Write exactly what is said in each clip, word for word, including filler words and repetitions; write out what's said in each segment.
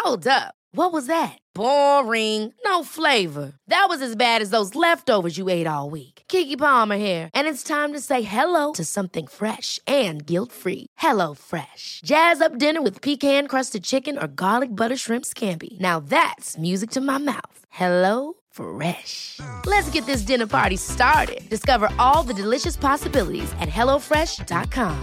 Hold up. What was that? Boring. No flavor. That was as bad as those leftovers you ate all week. Keke Palmer here, and it's time to say hello to something fresh and guilt-free. Hello Fresh. Jazz up dinner with pecan-crusted chicken or garlic butter shrimp scampi. Now that's music to my mouth. Hello Fresh. Let's get this dinner party started. Discover all the delicious possibilities at hello fresh dot com.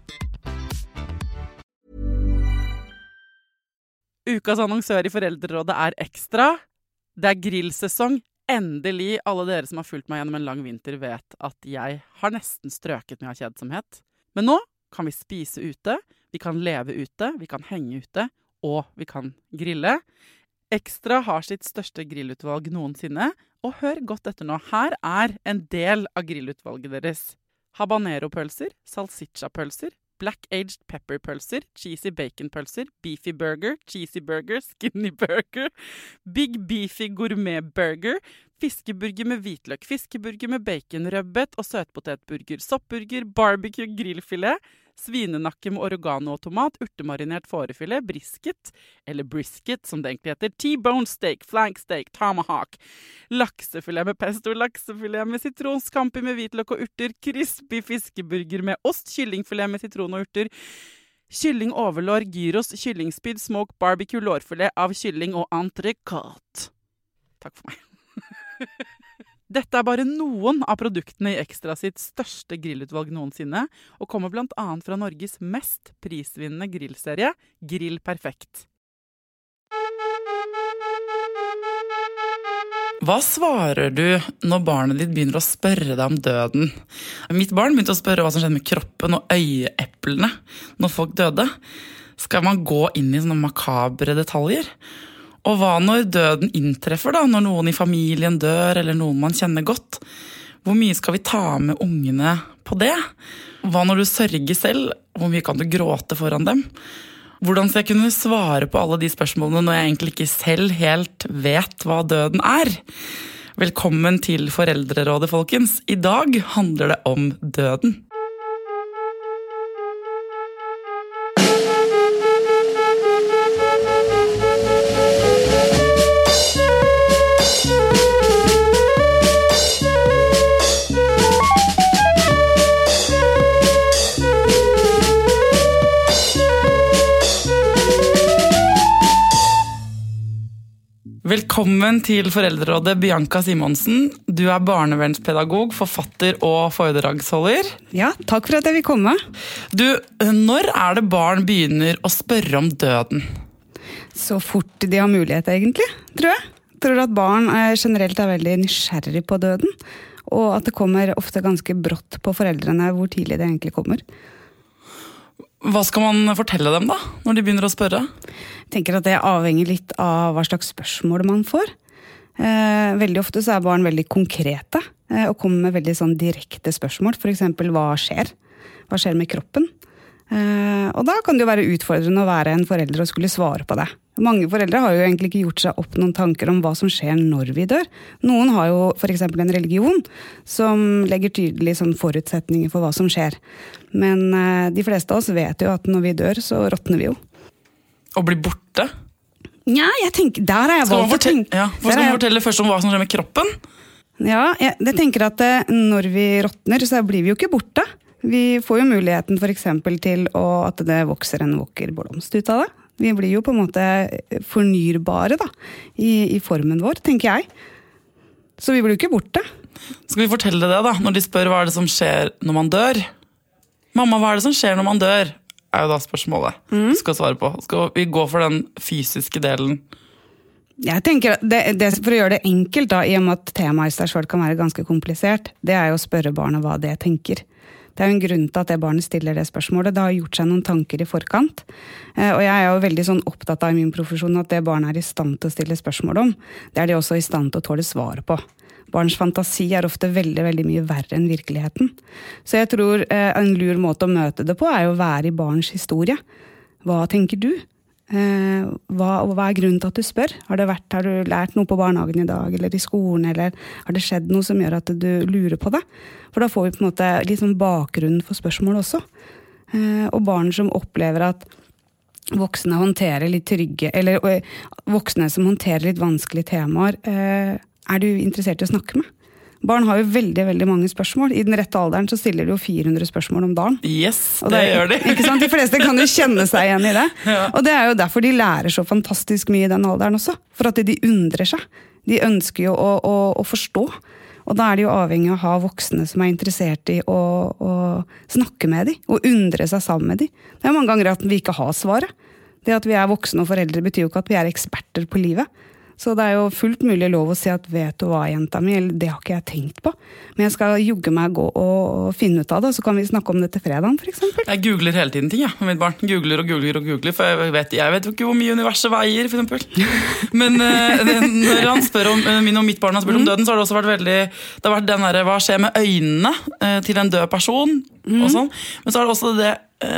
Ukas annonsør i Foreldrerådet er Ekstra. Det er grillsesong. Endelig, alle dere som har fulgt meg gjennom en lang vinter vet at jeg har nesten strøket med av kjedsomhet. Men nå kan vi spise ute, vi kan leve ute, vi kan henge ute, og vi kan grille. Ekstra har sitt største grillutvalg noensinne, og hør godt etter nå. Her er en del av grillutvalget deres. Habanero-pølser, salsiccia-pølser, black-aged pepper-pølser, cheesy bacon-pølser, beefy burger, cheesy burger, skinny burger, big beefy gourmet-burger, fiskeburger med hvitløk, fiskeburger med bacon, røbbet og søtpotetburger, soppburger, barbecue, grillfilet, svinenakke med oregano og tomat, urtemarinert fårefilet, brisket, eller brisket som det egentlig heter, T-bone steak, flank steak, tomahawk, laksefilet med pesto, laksefilet med sitron, scampi med hvitløk og urter, crispy fiskeburger med ost, kyllingfilet med sitron og urter, kylling overlår, gyros, kyllingspyd, smoke, barbecue, lårfilet av kylling og entrecôte. Takk for meg. Dette er bare noen av produktene i Ekstra sitt største grillutvalg noensinne, og kommer blant annet fra Norges mest prisvinnende grillserie, Grill Perfekt. Hva svarer du når barnet ditt begynner å spørre deg om døden? Mitt barn begynte å spørre hva som skjedde med kroppen og øyeeplene når folk døde. Skal man gå inn i sånne makabre detaljer? Og hva når døden inntreffer da, når noen i familien dør, eller noen man kjenner godt? Hvor mye skal vi ta med ungene på det? Hva når du sørger selv? Hvor mye kan du gråte foran dem? Hvordan skal jeg kunne svare på alle de spørsmålene når jeg egentlig ikke selv helt vet hva døden er? Velkommen til Foreldrerådet, folkens. I dag handler det om døden. Velkommen til Foreldrerådet, Bianca Simonsen. Du er barnevernspedagog, forfatter og foredragsholder. Ja, takk for at jeg vil komme. Du, når er det barn begynner å spørre om døden? Så fort de har mulighet egentlig, tror jeg. Jeg tror at barn generelt er veldig nysgjerrig på døden, og at det kommer ofte ganske brått på foreldrene hvor tidlig det egentlig kommer. Hva skal man fortelle dem da, når de begynner å spørre? Jeg tenker at det avhenger litt av hva slags spørsmål man får. Eh, veldig ofte så er barn veldig konkrete, eh, og kommer med veldig sånn direkte spørsmål. For eksempel, hva skjer? Hva skjer med kroppen? Eh, og da kan det jo være utfordrende å være en forelder og skulle svare på det. Mange foreldre har jo egentlig ikke gjort seg opp noen tanker om hva som skjer når vi dør. Noen har jo for eksempel en religion som legger tydelig sånn forutsetninger for hva som skjer. Men eh, de fleste av oss vet jo at når vi dør, så råtner vi jo. Og blir borte? Ja, jeg tenker, der er jeg valgt å tenke. Ja, for skal man fortelle først om hva som skjer med kroppen? Ja, jeg, jeg tenker at eh, når vi råtner, så blir vi jo ikke borte. Vi får jo muligheten for eksempel til å, at det vokser en vakker blomst ut av det. Vi blir jo på en måte fornyrbare da, i, i formen vår, tenker jeg. Så vi blir jo ikke borte. Skal vi fortelle det da, når de spør hva er det som skjer når man dør? Mamma, hva er det som skjer når man dør? Er jo da spørsmålet mm. du skal svare på. Skal vi gå for den fysiske delen? Jeg tenker, det, det, for å gjøre det enkelt da, i og med at temaet i seg selv kan være ganske komplisert, det er jo å spørre barnet hva det tenker. Det er jo en grunn til at det barnet stiller det spørsmålet. Det har gjort seg noen tanker i forkant. Og jeg er jo veldig sånn opptatt av i min profesjon at det barnet er i stand til å stille spørsmål om, det er de også i stand til å tåle svar på. Barns fantasi er ofte veldig, veldig mye verre enn virkeligheten. Så jeg tror en lur måte å møte det på er jo å være i barns historie. Hva tenker du? Hva, hva er grunnen til at du spør? Har, det vært, har du lært noe på barnehagen i dag, eller i skolen, eller har det skjedd noe som gjør at du lurer på det? For da får vi på en måte litt sånn bakgrunn for spørsmål også. Og barn som opplever at voksne håndterer litt trygge, eller øh, voksne som håndterer litt vanskelige temaer, øh, er du interessert i å snakke med? Barn har jo veldig, veldig mange spørsmål. I den rette alderen så stiller de jo fire hundre spørsmål om dagen. Yes, det, det gjør de. Ikke sant? De fleste kan jo kjenne seg igjen i det. Ja. Og det er jo derfor de lærer så fantastisk mye i den alderen også. For at de undrer seg. De ønsker jo å, å, å forstå. Og da er de jo avhengig av å ha voksne som er interessert i å, å snakke med dem, og undre seg sammen med dem. Det er mange ganger at vi ikke har svaret. Det at vi er voksne og foreldre betyr jo ikke at vi er eksperter på livet. Så det er jo fullt mulig lov å si at vet du hva, jenta mi, eller det har ikke jeg tenkt på. Men jeg skal jugge meg gå og, og finne ut av det, så kan vi snakke om det til fredagen, for eksempel. Jeg googler hele tiden ting, ja, med mitt barn. Googler og googler og googler, for jeg vet, jeg vet jo ikke hvor mye universet veier, for eksempel. Men uh, det, når han spør om, uh, min og mitt barn har spurt mm. om døden, så har det også vært veldig, det har vært den der, hva skjer med øynene uh, til en død person, mm. og sånn. Men så har det også det,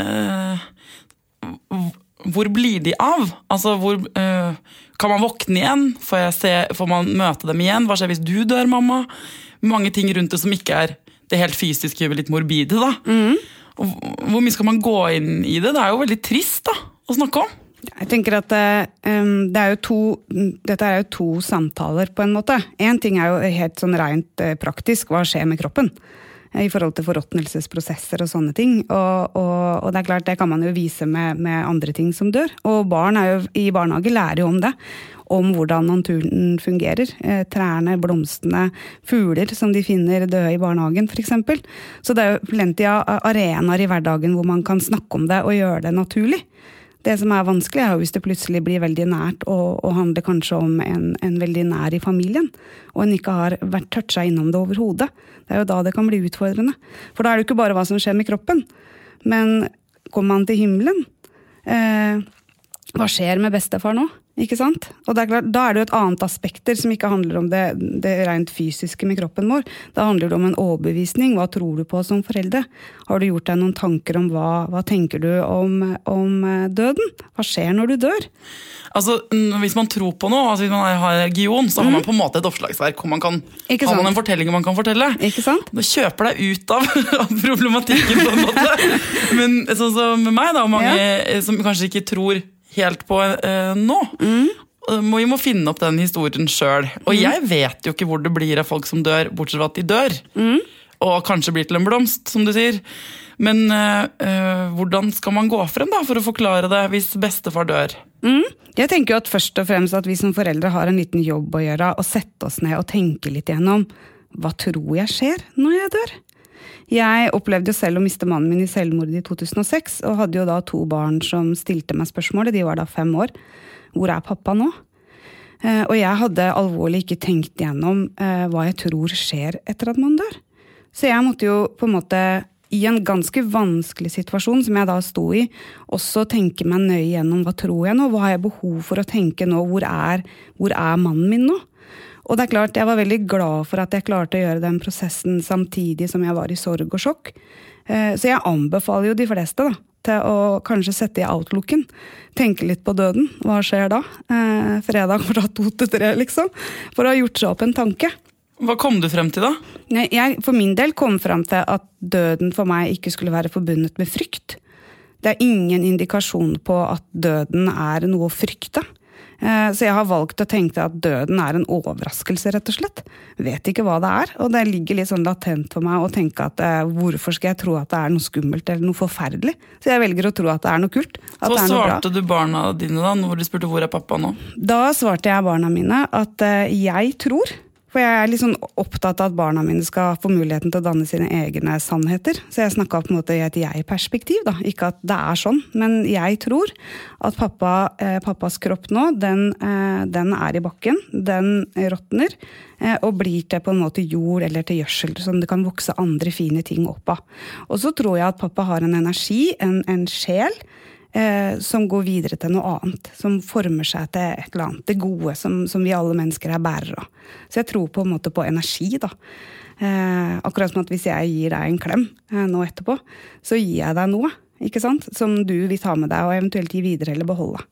uh, hvor blir de av? Altså, hvor... Uh, Kan man våkne igjen? Får, jeg se, får man møte dem igjen? Hva skjer hvis du dør, mamma? Mange ting rundt det som ikke er det helt fysiske, litt morbide. Da. Mm. Og hvor mye skal man gå inn i det? Det er jo veldig trist da, å snakke om. Jeg tenker at um, det er jo to, dette er jo to samtaler på en måte. En ting er jo helt sånn rent uh, praktisk, hva skjer med kroppen? I forhold til forråtnelsesprosesser og sånne ting. Og, og, og det er klart, det kan man jo vise med, med andre ting som dør. Og barn er jo, i barnehage lærer jo om det. Om hvordan naturen fungerer. Eh, trærne, blomstene, fugler som de finner døde i barnehagen, for eksempel. Så det er jo plenty av arenaer i hverdagen hvor man kan snakke om det og gjøre det naturlig. Det som er vanskelig er jo hvis det plutselig blir veldig nært og, og handler kanskje om en, en veldig nær i familien, og en ikke har vært touchet innom det overhodet. Det er jo da det kan bli utfordrende. For da er det jo ikke bare hva som skjer med kroppen, men kommer man til himmelen? Eh, hva skjer med bestefar nå? Ikke sant? Og det er klart, da er det jo et annet aspekter som ikke handler om det, det rent fysiske med kroppen vår. Da handler det om en overbevisning. Hva tror du på som foreldre? Har du gjort deg noen tanker om hva, hva tenker du om, om døden? Hva skjer når du dør? Altså, hvis man tror på noe, altså hvis man har religion, så har man på en måte et oppslagsverk hvor man kan, har man en fortelling man kan fortelle. Ikke sant? Det kjøper deg ut av, av problematikken på en måte. Men sånn som med meg da, og mange ja. som kanskje ikke tror helt på eh, nå. Mm. Vi må finne opp den historien selv. Og mm. jeg vet jo ikke hvor det blir av folk som dør, bortsett fra at de dør. Mm. Og kanskje blir til en blomst, som du sier. Men eh, hvordan skal man gå frem da, for å forklare det hvis bestefar dør? Mm. Jeg tenker jo at først og fremst at vi som foreldre har en liten jobb å gjøre, og sette oss ned og tenke litt gjennom, hva tror jeg skjer når jeg dør? Jeg opplevde jo selv å miste mannen min i selvmord i to tusen og seks, og hadde jo da to barn som stilte meg spørsmålet, de var da fem år. Hvor er pappa nå? Eh, og jeg hadde alvorlig ikke tenkt gjennom eh, hva jeg tror skjer etter at man dør. Så jeg måtte jo på en måte, i en ganske vanskelig situasjon som jeg da sto i, også tenke meg nøye gjennom hva tror jeg nå? Hva har jeg behov for å tenke nå? Hvor er, hvor er mannen min nå? Og det er klart, jeg var veldig glad for at jeg klarte å gjøre den prosessen samtidig som jeg var i sorg og sjokk. Så jeg anbefaler jo de fleste da, til å kanskje sette i outlooken. Tenke litt på døden. Hva skjer da? Fredag fra to til tre, liksom. For å ha gjort seg opp en tanke. Hva kom du frem til da? Jeg for min del kom frem til at døden for meg ikke skulle være forbundet med frykt. Det er ingen indikasjon på at døden er noe å frykte. Så jeg har valgt å tenke at døden er en overraskelse, rett og slett. Vet ikke hva det er, og det ligger litt sånn latent for meg å tenke at eh, hvorfor skal jeg tro at det er noe skummelt eller noe forferdelig? Så jeg velger å tro at det er noe kult. Så hva svarte du barna dine da, når du spurte hvor er pappa nå? Da svarte jeg barna mine at eh, jeg tror, for jeg er litt sånn opptatt av at barna mine skal få muligheten til å danne sine egne sannheter. Så jeg snakket på en måte i et jeg-perspektiv da. Ikke at det er sånn, men jeg tror at pappa, eh, pappas kropp nå, den, eh, den er i bakken, den råtner, eh, og blir til på en måte jord eller til gjødsel, som det kan vokse andre fine ting opp av. Og så tror jeg at pappa har en energi, en, en sjel, Eh, som går videre til noe annet, som former seg til et eller annet, det gode som, som vi alle mennesker er bærere av. Så jeg tror på en måte på energi da. Eh, akkurat som at hvis jeg gir deg en klem eh, nå etterpå, så gir jeg deg noe, ikke sant? Som du vil ta med deg og eventuelt gi videre eller beholde.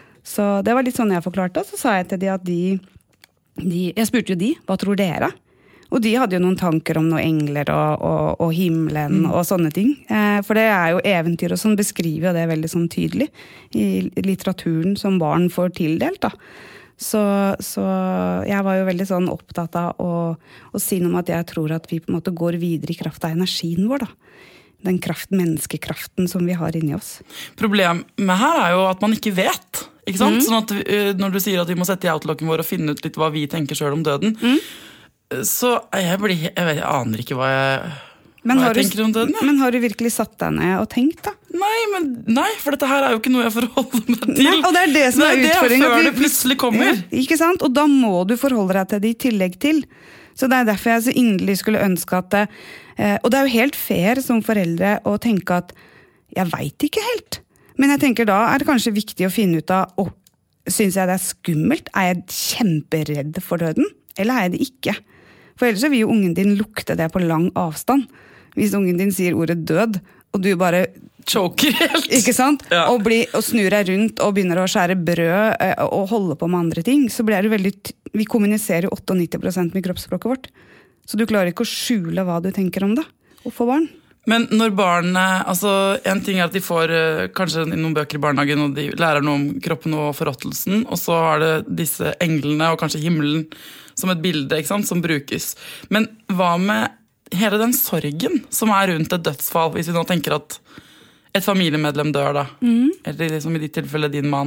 Så det var litt sånn jeg forklarte, og så sa jeg til de at de, de jeg spurte jo de, hva tror dere? Og de hadde jo noen tanker om noen engler og, og, og himmelen mm. og sånne ting. Eh, for det er jo eventyr og sånn, beskriver jo det veldig sånn tydelig i litteraturen som barn får tildelt da. Så, så jeg var jo veldig sånn opptatt av å, å si noe om at jeg tror at vi på en måte går videre i kraft av energien vår da. Den kraft, menneskekraften som vi har inni oss. Problemet her er jo at man ikke vet, ikke sant? Mm. Sånn at uh, når du sier at vi må sette i outlooken vår og finne ut litt hva vi tenker selv om døden, mm. så jeg, blir, jeg, vet, jeg aner ikke hva jeg, hva jeg tenker du, om døden. Ja. Men har du virkelig satt deg ned og tenkt da? Nei, men, nei, for dette her er jo ikke noe jeg forholder meg til. Nei, og det er det som er utfordringen. Det er før det plutselig kommer. Ja, ikke sant? Og da må du forholde deg til det i tillegg til. Så det er derfor jeg så inderlig skulle ønske at det, eh, og det er jo helt fair som foreldre å tenke at jeg vet ikke helt. Men jeg tenker da er det kanskje viktig å finne ut av, oh, synes jeg det er skummelt? Er jeg kjemperedd for døden? Eller er jeg det ikke? For ellers så vil jo ungen din lukte det på lang avstand. Hvis ungen din sier ordet død, og du bare choker helt. Ikke sant? Ja. Og, bli, og snur deg rundt og begynner å skjære brød og holde på med andre ting, så blir det veldig, vi kommuniserer jo nittioåtte prosent med kroppsspråket vårt. Så du klarer ikke å skjule hva du tenker om det, og for barn. Men når barn, altså en ting er at de får kanskje noen bøker i barnehagen, og de lærer noe om kroppen og forråttelsen, og så er det disse englene og kanskje himmelen som et bilde, ikke sant, som brukes. Men hva med hele den sorgen som er rundt et dødsfall, hvis vi nå tenker at et familiemedlem dør da, mm. eller liksom i ditt tilfelle din mann.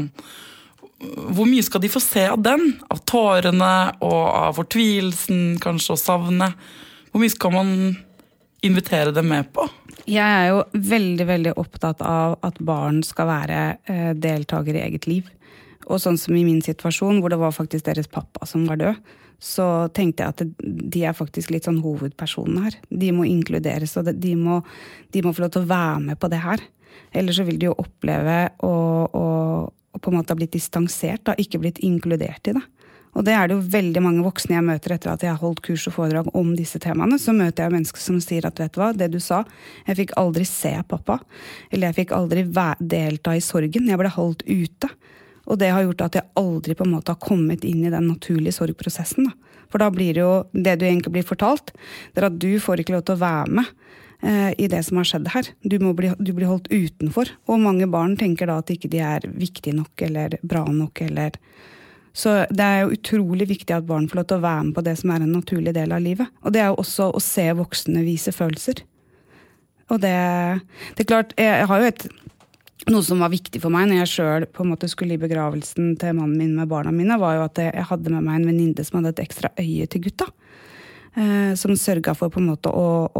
Hvor mye skal de få se av den? Av tårene og av fortvilelsen, kanskje, og savnet? Hvor mye skal man invitere dem med på? Jeg er jo veldig, veldig opptatt av at barn skal være eh, deltager i eget liv. Og sånn som i min situasjon, hvor det var faktisk deres pappa som var død, så tenkte jeg at de er faktisk litt sånn hovedpersonene her. De må inkluderes, og de må, de må få lov til å være med på det her. Ellers så vil de jo oppleve å, å, å på en måte ha blitt distansert, da, ikke blitt inkludert i det. Og det er det jo veldig mange voksne jeg møter etter at jeg har holdt kurs og foredrag om disse temaene. Så møter jeg mennesker som sier at, vet du hva, det du sa, jeg fikk aldri se pappa, eller jeg fikk aldri delta i sorgen, jeg ble holdt ute. Og det har gjort at jeg aldri på en måte har kommet inn i den naturlige sorgprosessen. Da. For da blir det jo, det du egentlig blir fortalt, det er at du får ikke lov til å være med eh, i det som har skjedd her. Du, må bli, du blir holdt utenfor. Og mange barn tenker da at ikke de er viktige nok, eller bra nok, eller... Så det er jo utrolig viktig at barn får lov til å være med på det som er en naturlig del av livet. Og det er jo også å se voksne vise følelser. Og det, det er klart, jeg har jo et... Noe som var viktig for meg når jeg selv på en måte skulle i begravelsen til mannen min med barna mine, var jo at jeg hadde med meg en venninne som hadde et ekstra øye til gutta. Eh, som sørget for på en måte å, å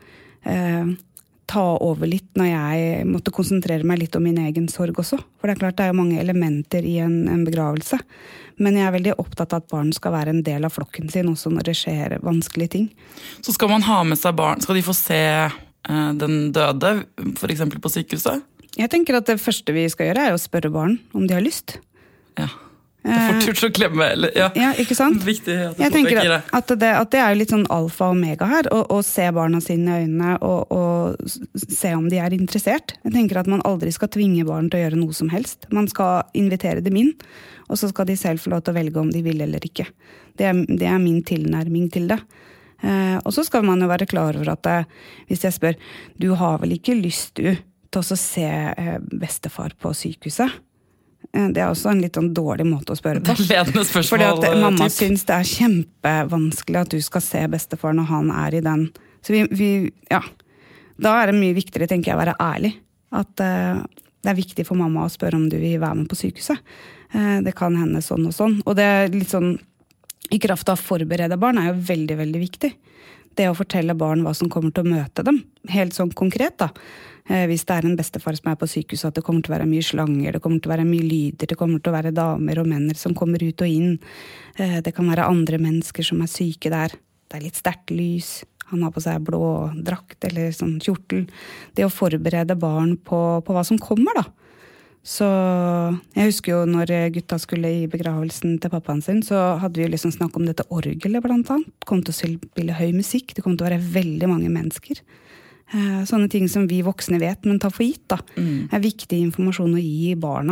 eh, ta over litt når jeg måtte konsentrere meg litt om min egen sorg også. For det er klart det er jo mange elementer i en, en begravelse. Men jeg er veldig opptatt av at barn skal være en del av flokken sin også når det skjer vanskelige ting. Så skal man ha med seg barn, skal de få se eh, den døde, for eksempel på sykehuset? Jeg tenker at det første vi skal gjøre er å spørre barn om de har lyst. Ja, det er fort gjort å klemme, eller, ja. Ja, ikke sant? Viktig at du jeg tenker det. At, at, det, at det er litt sånn alfa og omega her, å, å se barna sine i øynene og, og se om de er interessert. Jeg tenker at man aldri skal tvinge barn til å gjøre noe som helst. Man skal invitere dem inn, og så skal de selv få lov til å velge om de vil eller ikke. Det er, det er min tilnærming til det. Eh, og så skal man jo være klar over at det, hvis jeg spør, du har vel ikke lyst du til å se eh, bestefar på sykehuset? Eh, det er også en litt sånn dårlig måte å spørre på. Det er ledende spørsmål. Fordi at mamma typ. synes det er kjempevanskelig at du skal se bestefar når han er i den. Så vi, vi ja, da er det mye viktigere, tenker jeg, å være ærlig. At eh, det er viktig for mamma å spørre om du vil være med på sykehuset. Eh, det kan hende sånn og sånn. Og det er litt sånn, i kraft av å forberede barn er jo veldig, veldig viktig. Det å fortelle barn hva som kommer til å møte dem. Helt sånn konkret da. Hvis det er en bestefar som er på sykehuset, at det kommer til å være mye slanger, det kommer til å være mye lyder, det kommer til å være damer og menn som kommer ut og inn. Det kan være andre mennesker som er syke der. Det er litt sterkt lys. Han har på seg blå drakt eller sånn kjortel. Det å forberede barn på, på hva som kommer da. Så jeg husker jo når gutta skulle i begravelsen til pappaen sin, så hadde vi jo liksom snakket om dette orgelet blant annet. Det kom til å spille høy musikk, det kom til å være veldig mange mennesker. Sånne ting som vi voksne vet, men tar for gitt da, mm. er viktig informasjon å gi barna.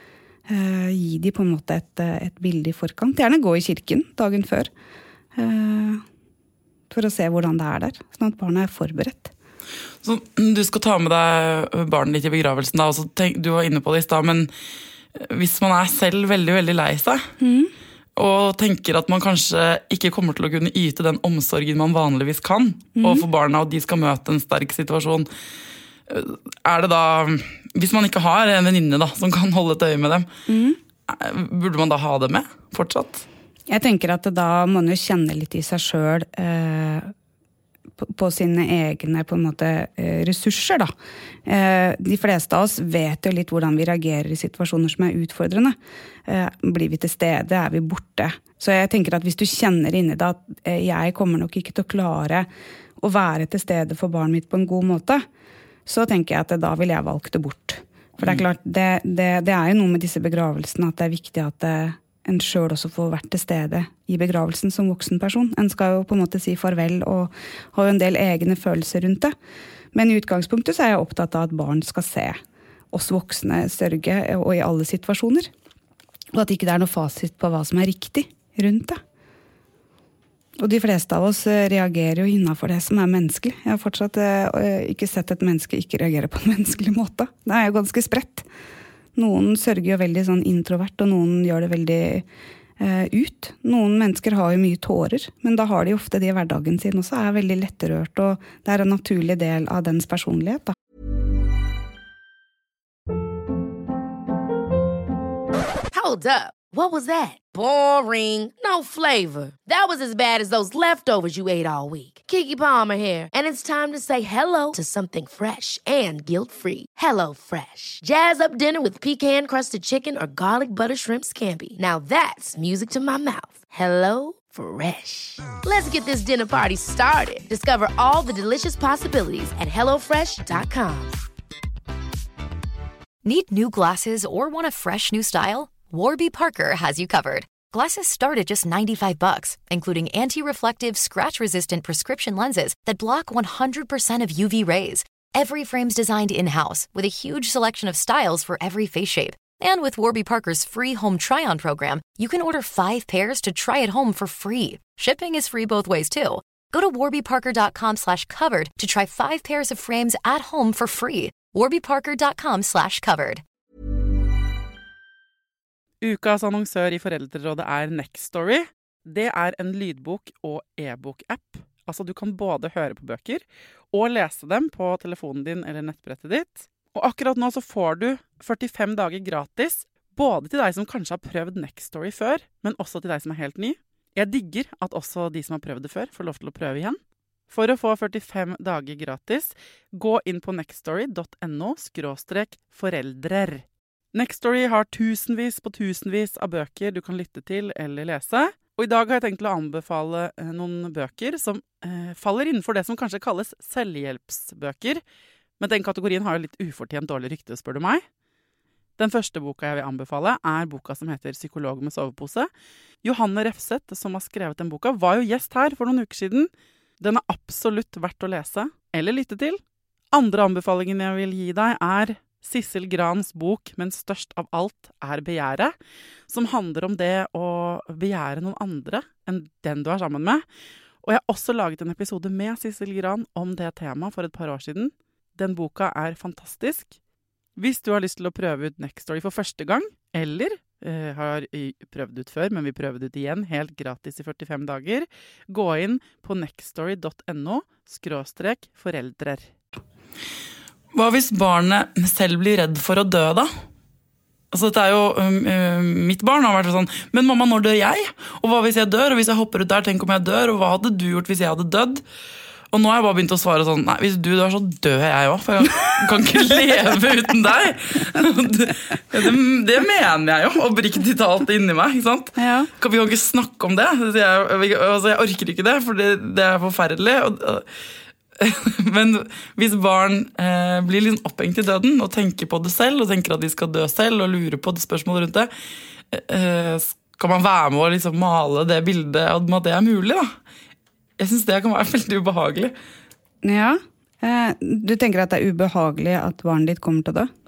Uh, gi de på en måte et, et bilde i forkant. Gjerne gå i kirken dagen før. Uh, for å se hvordan det er der, sånn at barnet er forberedt. Så du skal ta med deg barnet ditt i begravelsen da, og så tenk, du var inne på det i sted, men hvis man er selv veldig, veldig lei seg, mm. og tenker at man kanskje ikke kommer til å kunne yte den omsorgen man vanligvis kan, mm. og for barna, og de skal møte en sterk situasjon, er det da, hvis man ikke har en venninne da, som kan holde et øye med dem, mm. burde man da ha det med fortsatt? Jeg tenker at da må man jo kjenne litt i seg selv eh, på, på sine egne på en måte, eh, ressurser. Da. Eh, de fleste av oss vet jo litt hvordan vi reagerer i situasjoner som er utfordrende. Eh, blir vi til stede, er vi borte. Så jeg tenker at hvis du kjenner inni deg at eh, jeg kommer nok ikke til å klare å være til stede for barnet mitt på en god måte, så tenker jeg at da vil jeg valgt det bort. For det er klart, det, det, det er jo noe med disse begravelsene at det er viktig at det, en selv også får vært til stede i begravelsen som voksen person. En skal jo på en måte si farvel og ha en del egne følelser rundt det. Men i utgangspunktet så er jeg opptatt av at barn skal se oss voksne sørge og i alle situasjoner. Og at ikke det er noe fasit på hva som er riktig rundt det. Og de fleste av oss reagerer jo innenfor det som er menneskelig. Jeg har fortsatt ikke sett et menneske ikke reagere på en menneskelig måte. Det er jo ganske spredt. Noen sørger jo veldig sånn introvert, og noen gjør det veldig eh, ut. Noen mennesker har jo mye tårer, men da har de ofte det i hverdagen sin også, er veldig letterørt, og det er en naturlig del av dens personlighet. Da. Hold up. What was that? Boring. No flavor. That was as bad as those leftovers you ate all week. Keke Palmer here, and it's time to say hello to something fresh and guilt-free. Hello Fresh. Jazz up dinner with pecan-crusted chicken or garlic butter shrimp scampi. Now that's music to my mouth. Hello Fresh. Let's get this dinner party started. Discover all the delicious possibilities at hello fresh dot com. Need new glasses or want a fresh new style? Warby Parker has you covered. Glasses start at just ninety-five bucks, including anti-reflective, scratch-resistant prescription lenses that block one hundred percent of U V rays. Every frame's designed in-house with a huge selection of styles for every face shape. And with Warby Parker's free home try-on program, you can order five pairs to try at home for free. Shipping is free both ways, too. Go to warby parker dot com slash covered to try five pairs of frames at home for free. warby parker dot com slash covered. Ukas annonsør i Foreldrerådet er Nextory. Det er en lydbok- og e-bok-app. Altså du kan både høre på bøker og lese dem på telefonen din eller nettbrettet ditt. Og akkurat nå så får du førtifem dager gratis, både til deg som kanskje har prøvd Nextory før, men også til deg som er helt ny. Jeg digger at også de som har prøvd det før får lov til å prøve igjen. For å få førtifem dager gratis, gå inn på nextory dot no skråstrek foreldrer. Nextory har tusenvis på tusenvis av bøker du kan lytte til eller lese. Og i dag har jeg tenkt å anbefale noen bøker som eh, faller innenfor det som kanskje kalles selvhjelpsbøker. Men den kategorien har jo litt ufortjent dårlig rykte, spør du meg. Den første boka jeg vil anbefale er boka som heter Psykolog med sovepose. Johanne Refseth, som har skrevet den boka, var jo gjest her for noen uker siden. Den er absolutt verdt å lese eller lytte til. Andre anbefalingen jeg vil gi deg er Sissel Grans bok, men størst av alt er begjæret, som handler om det å begjære noen andre enn den du er sammen med. Og jeg har også laget en episode med Sissel Gran om det temaet for et par år siden. Den boka er fantastisk. Hvis du har lyst til å prøve ut Nextory for første gang, eller eh, har prøvd ut før, men vil prøve det ut igjen, helt gratis i førtifem dager, gå inn på nextory dot no skråstrek foreldrer. Hva hvis barnet selv blir redd for å dø da? Altså dette er jo, um, mitt barn har vært sånn, men mamma, når dør jeg? Og hva hvis jeg dør? Og hvis jeg hopper ut der, tenk om jeg dør? Og hva hadde du gjort hvis jeg hadde dødd? Og nå har jeg bare begynt å svare sånn, nei, hvis du dør så dør jeg også, for jeg kan ikke leve uten deg. Det, det, det mener jeg jo, oppriktig talt inni meg, ikke sant? Ja. Vi kan ikke snakke om det. Jeg, altså, jeg orker ikke det, for det, det er forferdelig. Og, men hvis barn eh, blir litt opphengt i døden og tenker på det selv og tenker at de skal dø selv og lurer på det spørsmålet rundt det, eh, skal man være med å liksom male det bildet om at det er mulig da? Jeg synes det kan være veldig ubehagelig. Ja, eh, du tenker at det er ubehagelig at barnet ditt kommer til å dø?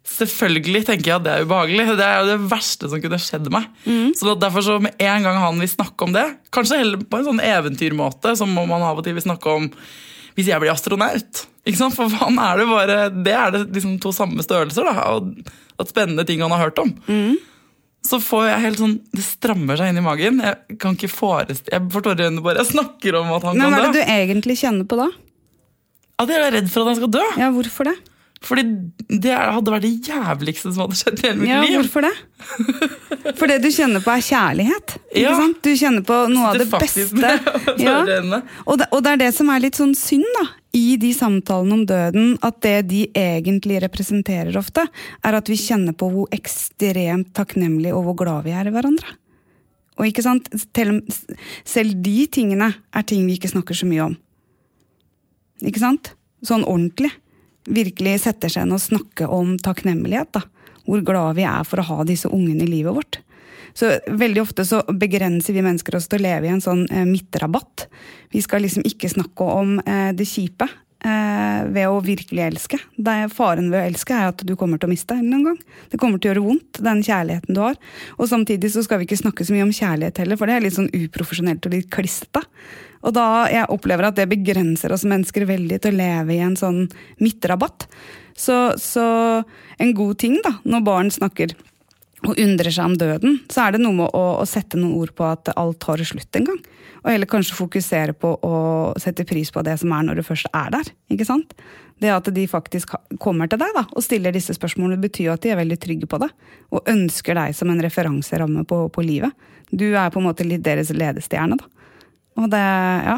selvfølgelig tenker jeg at det er ubehagelig. Det er jo det verste som kunne skjedd meg. Mm. Så derfor så med en gang han vil snakke om det, kanskje heller på en sånn eventyrmåte, som man av og til vil snakke om hvis jeg blir astronaut. Ikke sant? For han er det bare, det er det liksom to samme størrelser da, og at spennende ting han har hørt om. Mm. Så får jeg helt sånn, det strammer seg inn i magen. Jeg kan ikke forestille, jeg forstår det bare, jeg snakker om at han Men, kan dø. Men hva er det du egentlig kjenner på da? At jeg er redd for at han skal dø. Ja, hvorfor det? Fordi det hadde vært det jævligste som hadde skjedd i hele mitt ja, liv. Ja, hvorfor det? For det du kjenner på er kjærlighet, ikke ja. sant? Du kjenner på noe av det, det beste. Ja. Og, det, og det er det som er litt sånn synd da, i de samtalene om døden, at det de egentlig representerer ofte, er at vi kjenner på hvor ekstremt takknemlige og hvor glad vi er i hverandre. Og ikke sant? Selv de tingene er ting vi ikke snakker så mye om. Ikke sant? Sånn ordentlig. Virkelig setter seg inn og snakke om takknemlighet da. Hvor glad vi er for å ha disse ungene i livet vårt. Så veldig ofte så begrenser vi mennesker oss til å leve i en sånn eh, midtrabatt. Vi skal liksom ikke snakke om eh, det kjipe eh, ved å virkelig elske. Det er faren ved å elske er at du kommer til å miste en gang. Det kommer til å gjøre vondt, den kjærligheten du har. Og samtidig så skal vi ikke snakke så mye om kjærlighet heller, for det er litt sånn uprofesjonelt og litt klistete. Og da jeg opplever at det begrenser oss mennesker veldig til å leve i en sånn midtrabatt. Så, så en god ting da, når barn snakker og undrer seg om døden, så er det noe med å, å sette noen ord på at alt tar slutt en gang. Og heller kanskje fokusere på å sette pris på det som er når det først er der, ikke sant? Det at de faktisk kommer til deg da, og stiller disse spørsmålene betyr at de er veldig trygge på det, og ønsker deg som en referanseramme på, på livet. Du er på en måte litt deres ledestjerne da. Og det, ja,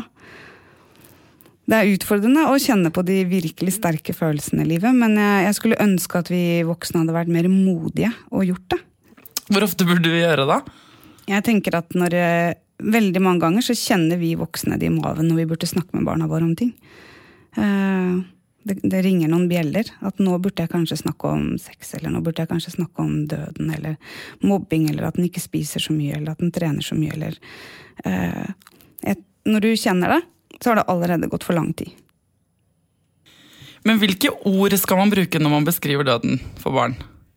det er utfordrende å kjenne på de virkelig sterke følelsene i livet, men jeg, jeg skulle ønske at vi voksne hadde vært mer modige og gjort det. Hvor ofte burde vi gjøre det? Jeg tenker at når, veldig mange ganger så kjenner vi voksne det i maven når vi burde snakke med barna våre om ting. Det, det ringer noen bjeller, at nå burde jeg kanskje snakke om sex, eller nå burde jeg kanskje snakke om døden, eller mobbing, eller at den ikke spiser så mye, eller at den trener så mye, eller... Et, når du kjenner det, så har det allerede gått for lang tid. Men hvilke ord skal man bruke når man beskriver døden for barn?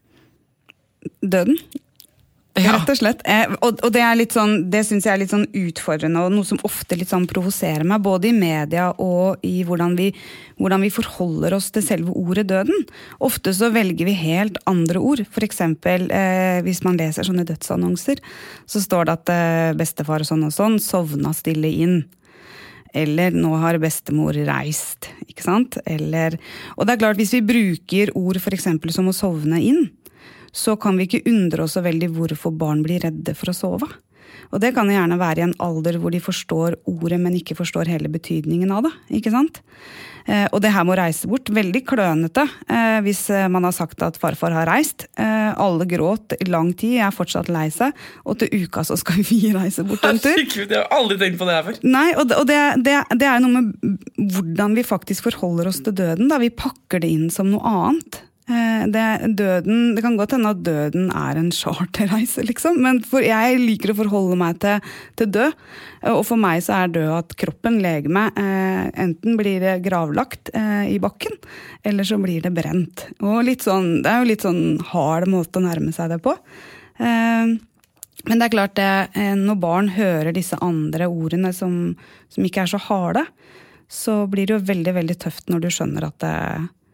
Døden? Ja. Rett og slett. Eh, og, og det er litt sånn, det synes jeg er litt sånn utfordrende, og noe som ofte litt sånn provoserer meg, både i media og i hvordan vi, hvordan vi forholder oss til selve ordet døden. Ofte så velger vi helt andre ord. For eksempel, eh, hvis man leser sånne dødsannonser, så står det at eh, bestefar og sånn og sånn sovna stille inn. Eller nå har bestemor reist, ikke sant? Eller, og det er klart, hvis vi bruker ord for eksempel som å sovne inn, så kan vi ikke undre oss så veldig hvorfor barn blir redde for å sove. Og det kan gjerne være i en alder hvor de forstår ordet, men ikke forstår hele betydningen av det, ikke sant? Eh, og det her må reise bort, veldig klønete, eh, hvis man har sagt at farfar har reist. Eh, alle gråt i lang tid, jeg er fortsatt lei seg, og til uka så skal vi reise bort en tur. Herregud, jeg har aldri tenkt på det her før. Nei, og, det, og det, det, det er noe med hvordan vi faktisk forholder oss til døden, da vi pakker det inn som noe annet. Det, døden, det kan godt hende at døden er en charterreise, liksom, men for, jeg liker å forholde meg til, til død, og for meg så er død at kroppen leger meg, eh, enten blir det gravlagt eh, i bakken, eller så blir det brent. Og litt sånn, det er jo litt sånn hard måte å nærme seg det på. Eh, men det er klart, det, eh, når barn hører disse andre ordene som, som ikke er så harde, så blir det jo veldig, veldig tøft når du skjønner at det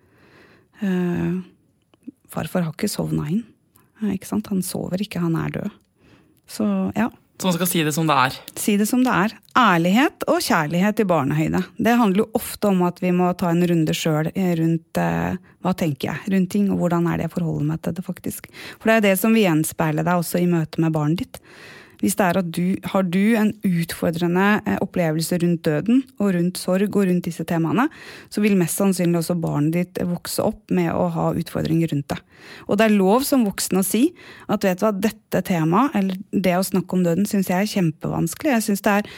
Uh, farfar har ikke sovnet inn, ikke sant? Han sover ikke, han er død. Så ja. Så man skal si det som det er. Si det som det er. Ærlighet og kjærlighet i barnehøyde. Det handler jo ofte om at vi må ta en runde selv rundt uh, hva tenker jeg rundt ting, og hvordan er det jeg forholder meg til det faktisk. For det er det som vil gjenspeile deg også i møte med barnet ditt. Hvis det er at du, har du en utfordrende opplevelse rundt døden, og rundt sorg, og rundt disse temaene, så vil mest sannsynlig også barnet ditt vokse opp med å ha utfordringer rundt det. Og det er lov som voksen å si at vet du hva, dette temaet, eller det å snakke om døden, synes jeg er kjempevanskelig. Jeg synes det er,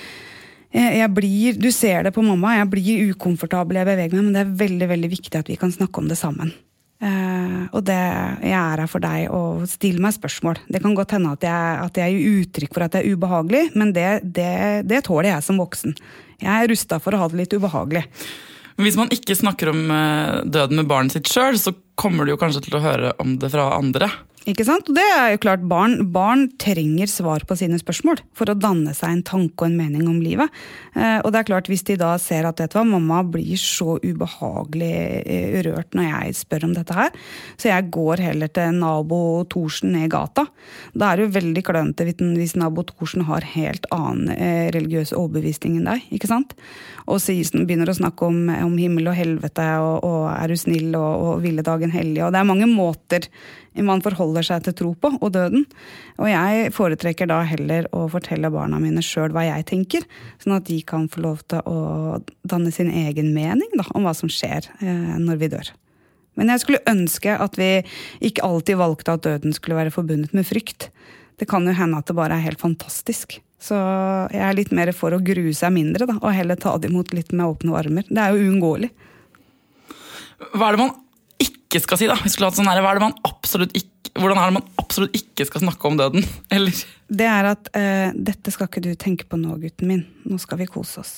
jeg blir, du ser det på mamma, jeg blir ukomfortabel, jeg beveger meg, men det er veldig, veldig viktig at vi kan snakke om det sammen. Uh, og det, jeg er her for deg og stille meg spørsmål. Det kan godt hende at jeg, at jeg gir uttrykk for at det er ubehagelig, men det, det, det tåler jeg som voksen. Jeg er rustet for å ha det litt ubehagelig. Men hvis man ikke snakker om døden med barnet sitt selv, så kommer du jo kanskje til å høre om det fra andre. Ikke sant? Og det er jo klart, barn, barn trenger svar på sine spørsmål for å danne seg en tanke og en mening om livet. Eh, og det er klart, hvis de da ser at vet du hva, mamma blir så ubehagelig eh, rørt når jeg spør om dette her, så jeg går heller til nabo Thorsen ned i gata. Da er det jo veldig klønete hvis nabo Thorsen har helt annen eh, religiøs overbevisning enn deg, ikke sant? Og sier, begynner å snakke om, om himmel og helvete, og, og er du snill, og, og ville dagen hellig, og det er mange måter man forholder seg til tro på, og døden. Og jeg foretrekker da heller å fortelle barna mine selv hva jeg tenker, sånn at de kan få lov til å danne sin egen mening da, om hva som skjer eh, når vi dør. Men jeg skulle ønske at vi ikke alltid valgte at døden skulle være forbundet med frykt. Det kan jo hende at det bare er helt fantastisk. Så jeg er litt mer for å grue seg mindre da, og heller ta det imot litt med åpne armer. Det er jo uunngåelig. Hva er det man ikke skal si da? Vi skulle hatt sånn her, hva er det man absolutt ikke, hvordan er det man absolutt ikke skal snakke om døden? Eller? Det er at, eh, dette skal ikke du tenke på nå, gutten min. Nå skal vi kose oss.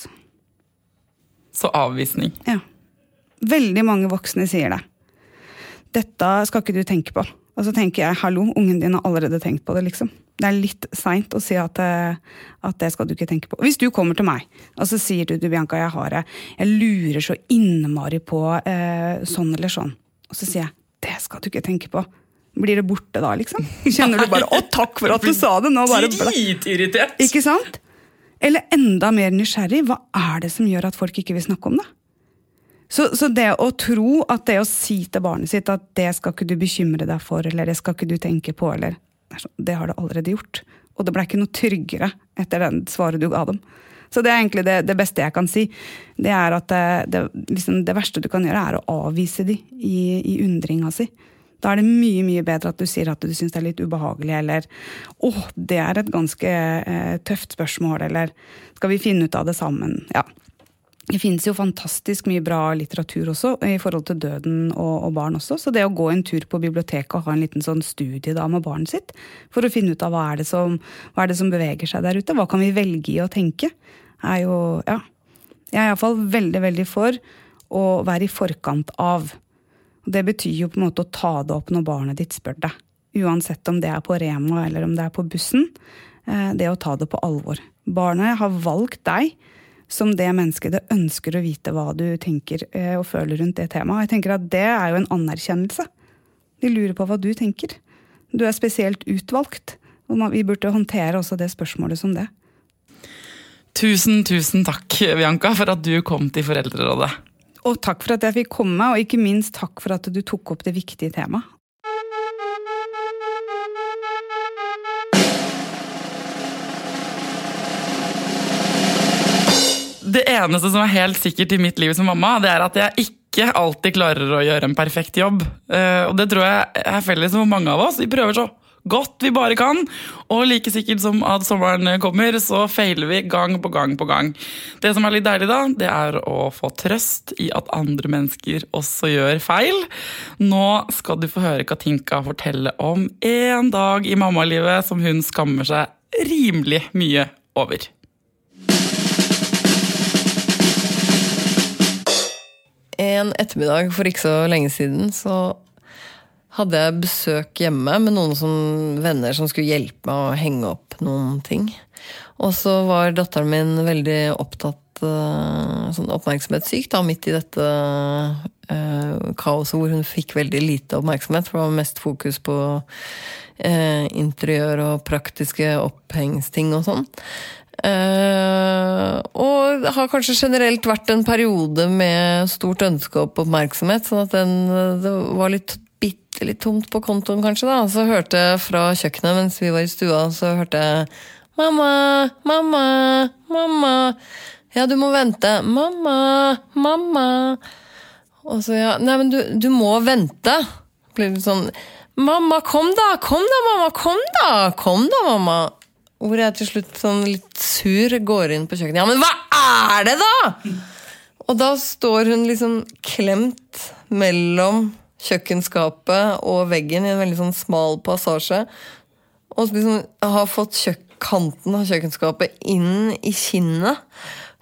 Så avvisning. Ja. Veldig mange voksne sier det. Dette skal ikke du tenke på. Og så tenker jeg, hallo, ungen din har allerede tenkt på det, liksom. Det er litt sent å si at, at det skal du ikke tenke på. Hvis du kommer til meg, og så sier du, du Bianca, jeg har det, jeg lurer så innmari på eh, sånn eller sånn. Og så sier jeg, det skal du ikke tenke på. Blir det borte da, liksom? Kjenner du bare, å takk for at du sa det nå. Bare Dritirritert! Ikke sant? Eller enda mer nysgjerrig, hva er det som gjør at folk ikke vil snakke om det? Så, så det å tro at det å si til barnet sitt at det skal ikke du bekymre deg for, eller det skal ikke du tenke på, eller det har det allerede gjort. Og det ble ikke noe tryggere etter den svaret du ga dem. Så det er egentlig det, det beste jeg kan si. Det er at det, det, liksom det verste du kan gjøre er å avvise de i, i undringa si. Da er det mye, mye bedre at du sier at du synes det er litt ubehagelig, eller åh, det er et ganske eh, tøft spørsmål, eller skal vi finne ut av det sammen? Ja. Det finnes jo fantastisk mye bra litteratur også, i forhold til døden og, og barn også, så det å gå en tur på biblioteket og ha en liten sånn studie da med barnet sitt, for å finne ut av hva er det som, hva er det som beveger seg der ute, hva kan vi velge i å tenke, er jo, ja, jeg er i hvert fall veldig, veldig for å være i forkant av. Det betyr jo på en måte å ta det opp når barnet ditt spør deg, uansett om det er på Rema eller om det er på bussen, det å ta det på alvor. Barnet har valgt deg som det mennesket det ønsker å vite hva du tenker og føler rundt det temaet. Jeg tenker at det er jo en anerkjennelse. De lurer på hva du tenker. Du er spesielt utvalgt, og vi burde håndtere også det spørsmålet som det. Tusen, tusen takk, Bianca, for at du kom til Foreldrerådet. Og takk for at jeg fikk komme, og ikke minst takk for at du tok opp det viktige temaet. Det eneste som er helt sikkert i mitt liv som mamma, det er at jeg ikke alltid klarer å gjøre en perfekt jobb. Og det tror jeg er felles for mange av oss. Vi prøver så godt vi bare kan, og like sikkert som at sommeren kommer, så feiler vi gang på gang på gang. Det som er litt deilig da, det er å få trøst i at andre mennesker også gjør feil. Nå skal du få høre Katinka fortelle om en dag i mammalivet som hun skammer seg rimelig mye over. En ettermiddag for ikke så lenge siden så hadde jeg besøk hjemme med noen som, venner som skulle hjelpe meg å henge opp noen ting. Og så var datteren min veldig opptatt, sånn oppmerksomhetssyk da, midt i dette eh, kaoset hvor hun fikk veldig lite oppmerksomhet, for det var mest fokus på eh, interiør og praktiske opphengsting og sånn. Uh, og det har kanskje generelt vært en periode med stort ønske opp oppmerksomhet, sånn at den, det var litt bitte litt tomt på kontoen kanskje da. Så hørte jeg fra kjøkkenet mens vi var i stua, så hørte jeg mamma, mamma, mamma, ja du må vente, mamma, mamma, og så ja, nei men du, du må vente, blir litt sånn, mamma kom da, kom da mamma, kom da, kom da mamma. Hvor jeg til slutt sånn litt sur går inn på kjøkkenet. Ja, men hva er det da? Og da står hun liksom klemt mellom kjøkkenskapet og veggen i en veldig sånn smal passasje. Og liksom har fått kjøk- kanten av kjøkkenskapet inn i kinnet.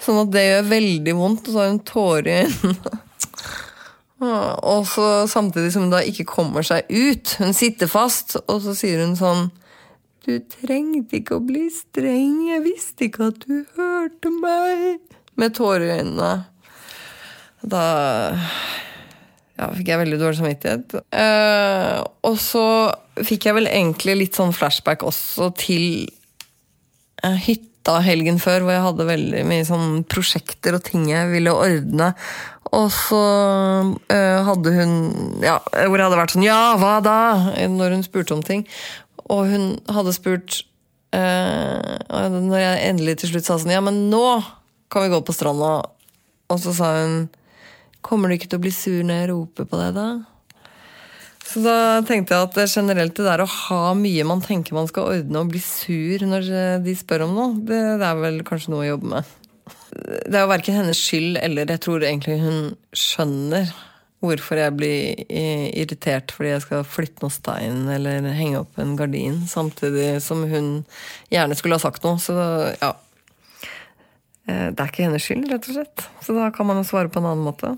Sånn at det gjør veldig vondt, og så har hun tårer i øynene. Og så samtidig som hun da ikke kommer seg ut. Hun sitter fast, og så sier hun sånn: du trengte ikke å bli streng, jeg visste ikke at du hørte meg. Med tårer i øynene. Da ja, fikk jeg veldig dårlig samvittighet. Eh, og så fikk jeg vel egentlig litt sånn flashback også til eh, hytta helgen før, hvor jeg hadde veldig mye sånn prosjekter og ting jeg ville ordne. Og så øh, hadde hun, ja, hvor jeg hadde vært sånn, ja, hva da? Når hun spurte om ting. Og hun hadde spurt, øh, når jeg endelig til slutt sa sånn, ja, men nå kan vi gå på stranda. Og så sa hun, kommer du ikke til å bli sur når jeg roper på deg da? Så da tenkte jeg at generelt det der å ha mye man tenker man skal ordne og bli sur når de spør om noe, det, det er vel kanskje noe å jobbe med. Det er jo hverken hennes skyld, eller jeg tror egentlig hun skjønner hvorfor jeg blir irritert fordi jeg skal flytte noe stein eller henge opp en gardin, samtidig som hun gjerne skulle ha sagt noe. Så ja, det er ikke hennes skyld, rett og slett. Så da kan man jo svare på en annen måte.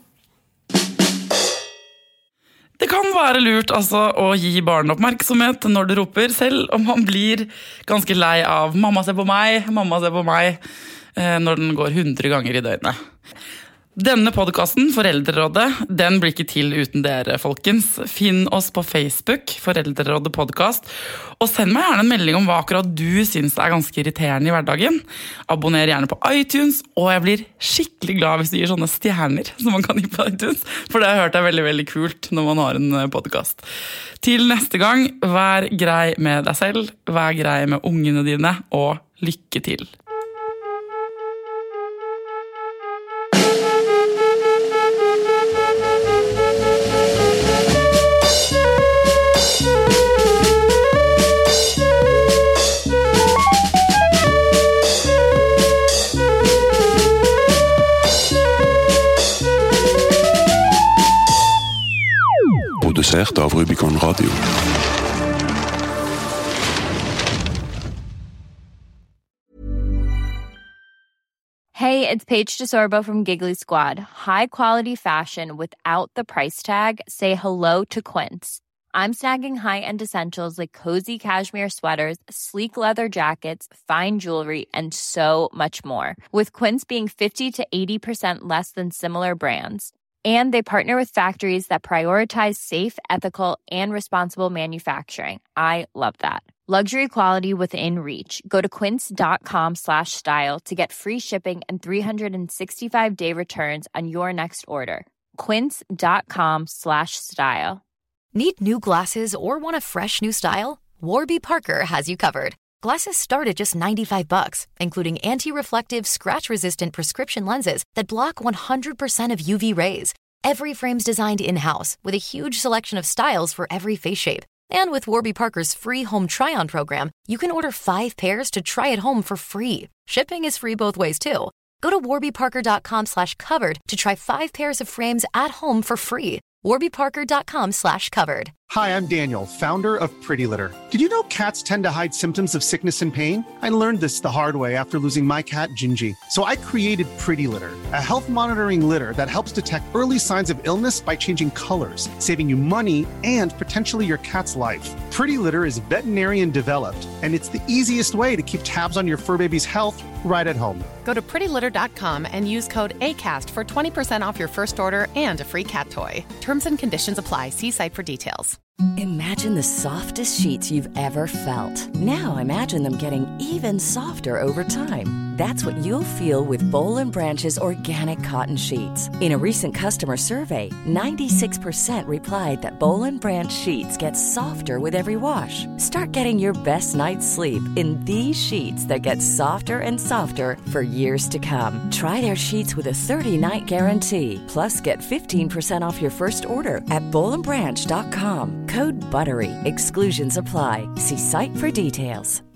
Det kan være lurt altså, å gi barn oppmerksomhet når du roper, selv om man blir ganske lei av «mamma ser på meg, mamma ser på meg», når den går hundre ganger i døgnet. Denne podcasten, Foreldrerådet, den blir ikke til uten dere, folkens. Finn oss på Facebook, Foreldrerådet podcast, og send meg gjerne en melding om hva akkurat du synes er ganske irriterende i hverdagen. Abonner gjerne på iTunes, og jeg blir skikkelig glad hvis du gir sånne stjerner som man kan gi på iTunes, for det har jeg hørt er veldig, veldig kult når man har en podcast. Til neste gang, vær grei med deg selv, vær grei med ungene dine, og lykke til. Produsert av Rubicon Radio. Hey, it's Paige DeSorbo from Giggly Squad. High quality fashion without the price tag. Say hello to Quince. I'm snagging high-end essentials like cozy cashmere sweaters, sleek leather jackets, fine jewelry, and so much more. With Quince being fifty to eighty percent less than similar brands. And they partner with factories that prioritize safe, ethical, and responsible manufacturing. I love that. Luxury quality within reach. Go to quince.com slash style to get free shipping and three sixty-five day returns on your next order. Quince.com slash style. Need new glasses or want a fresh new style? Warby Parker has you covered. Glasses start at just ninety-five bucks, including anti-reflective, scratch-resistant prescription lenses that block one hundred percent of U V rays. Every frame's designed in-house with a huge selection of styles for every face shape. And with Warby Parker's free home try-on program, you can order five pairs to try at home for free. Shipping is free both ways, too. Go to warbyparker.com slash covered to try five pairs of frames at home for free. warbyparker.com slash covered. Hi, I'm Daniel, founder of Pretty Litter. Did you know cats tend to hide symptoms of sickness and pain? I learned this the hard way after losing my cat, Gingy. So I created Pretty Litter, a health monitoring litter that helps detect early signs of illness by changing colors, saving you money and potentially your cat's life. Pretty Litter is veterinarian developed, and it's the easiest way to keep tabs on your fur baby's health right at home. Go to pretty litter dot com and use code ACAST for twenty percent off your first order and a free cat toy. Terms and conditions apply. See site for details. Imagine the softest sheets you've ever felt. Now imagine them getting even softer over time. That's what you'll feel with Boll and Branch's organic cotton sheets. In a recent customer survey, ninety-six percent replied that Boll and Branch sheets get softer with every wash. Start getting your best night's sleep in these sheets that get softer and softer for years to come. Try their sheets with a thirty-night guarantee. Plus, get fifteen percent off your first order at boll and branch dot com. Code BUTTERY. Exclusions apply. See site for details.